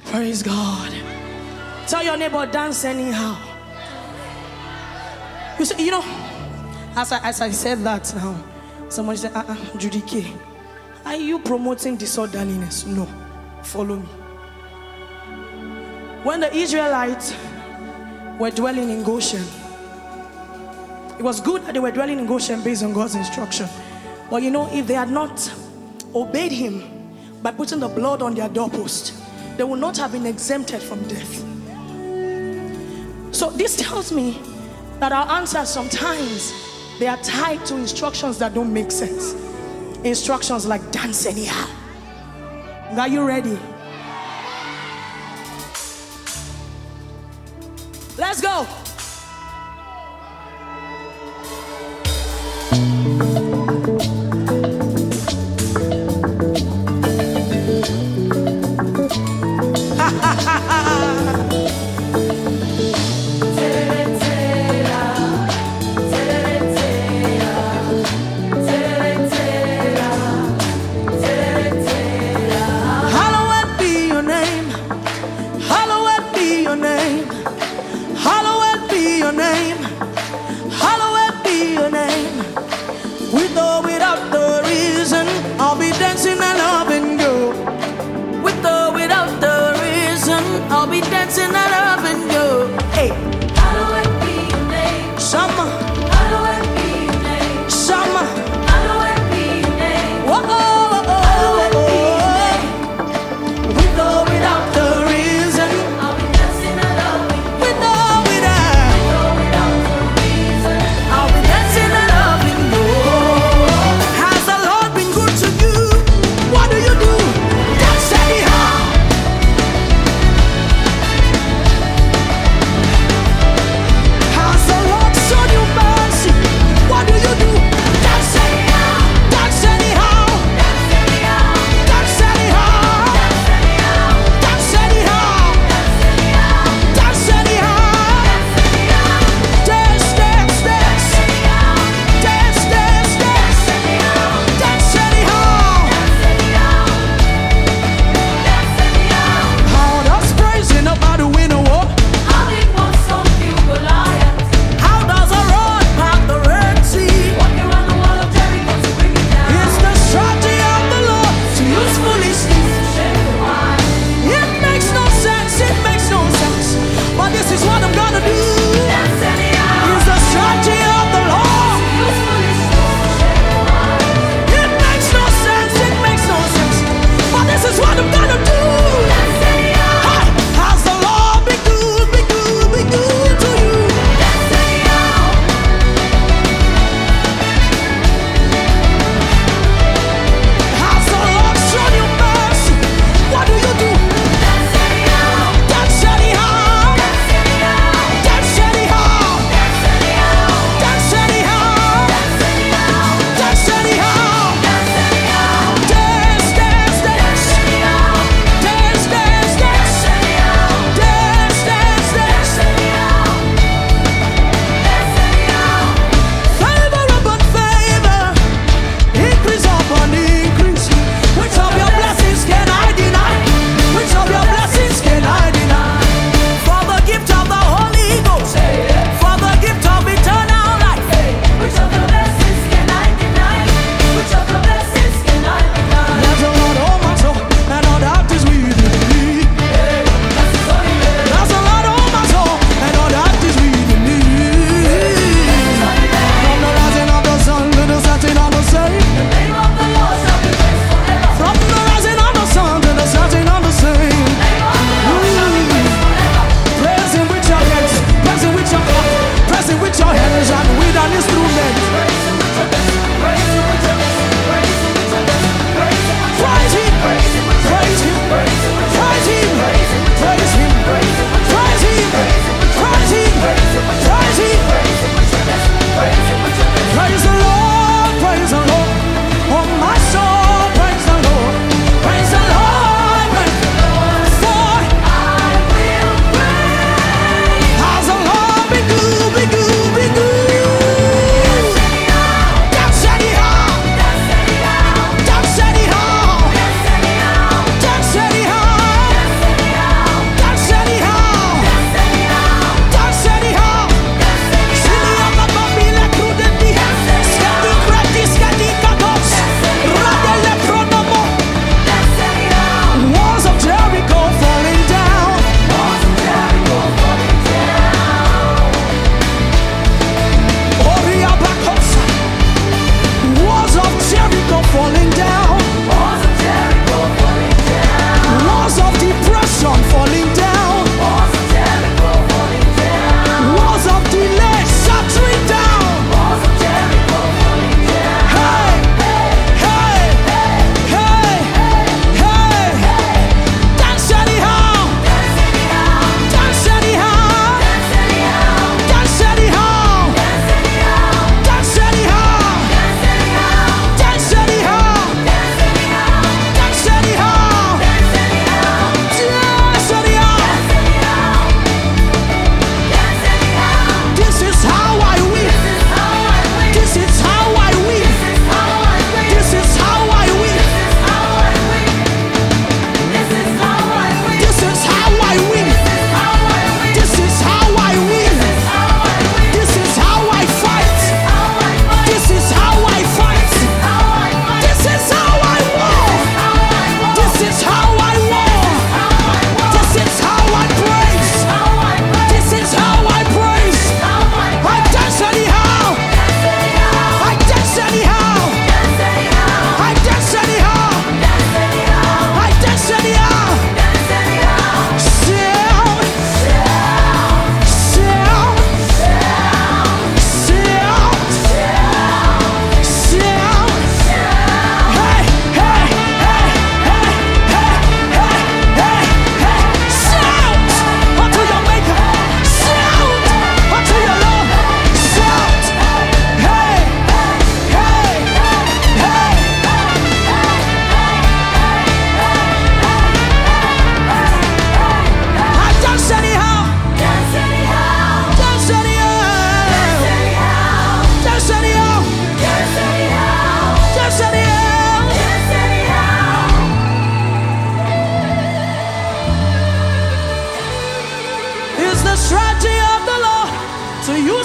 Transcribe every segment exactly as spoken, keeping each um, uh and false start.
Praise God. Tell your neighbor, dance anyhow. You see, you know, as I, as I said that now, somebody said, uh-uh, Judy K, are you promoting disorderliness? No. Follow me. When the Israelites were dwelling in Goshen, it was good that they were dwelling in Goshen based on God's instruction. But you know, if they had not obeyed him by putting the blood on their doorpost, they would not have been exempted from death. So this tells me that our answers sometimes, they are tied to instructions that don't make sense. Instructions like dance anyhow. Are you ready? Let's go.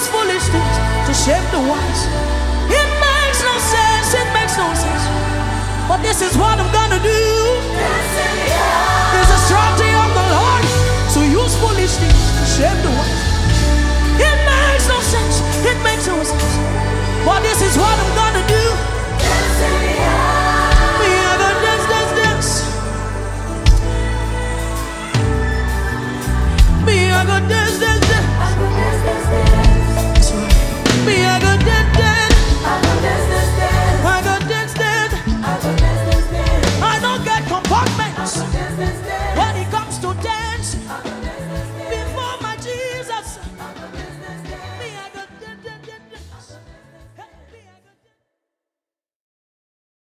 use foolish things to shame the wise. It makes no sense, it makes no sense. But this is what I'm gonna do. There's a strategy